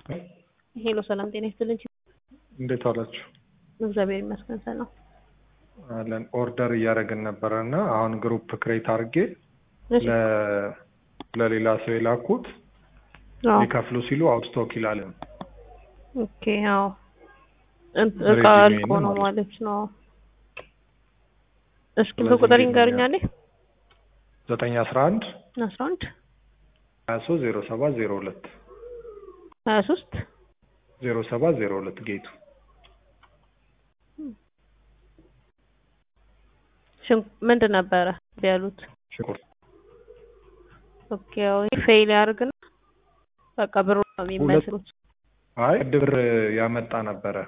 ሄሎ ሰላም ጤና ይስጥልኝ። እንዴት ዋላችሁ? እግዚአብሔር ይመስገን ሰላም አለን። ኦርደር እያደረግን ነበረና አሁን ግሩፕ ክሬት አድርጌ ለሌላ ሰው የላኩት ሊከፍሉ ሲሉ አውት ስቶክ ይላል። ኦኬ አዎ እቃ አልቆ ነው ማለት ነው። እስኪ በቁጥር ይንገሩኛል። 911 11 230702 23 0702 ጌቱ ምንድን ነበረ ያሉት? ሽንኩርት። ኦኬ አዎ ፌል ያርግና በቃ ብሩ ነው የሚመስሉት። አይ ብር ያመጣ ነበረ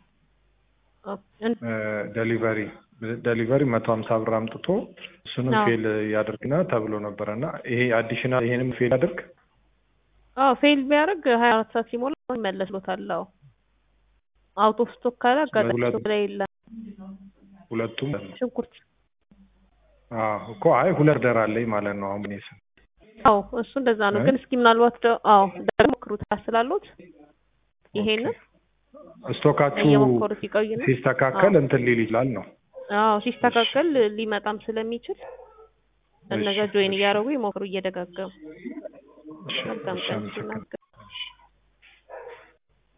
ዴሊቨሪ 150 ብር አምጥቶ እሱንም ፌል ያደርግና ተብሎ ነበርና ይሄ አዲሽናል ይሄንም ፌል ያደርግ። አዎ ፌል ቢያደርግ 24 ሰዓት ሲሞላ ይመለስሎታል። አዎ አውት ኦፍ ስቶክ ካለ አጋጣሚ ላይ የለም። ሁለቱም ሽንኩርት እኮ አይ ሁለት ደር አለኝ ማለት ነው። አሁን እኔስ አዎ እሱ እንደዛ ነው። ግን እስኪ ምናልባት ደግሞ ክሩት ስላሉት ይሄንን ስቶካችሁ ሲስተካከል እንትን ሊል ይችላል ነው። አዎ ሲስተካከል ሊመጣም ስለሚችል እነዛ ጆይን እያደረጉ ይሞክሩ እየደጋገሙ።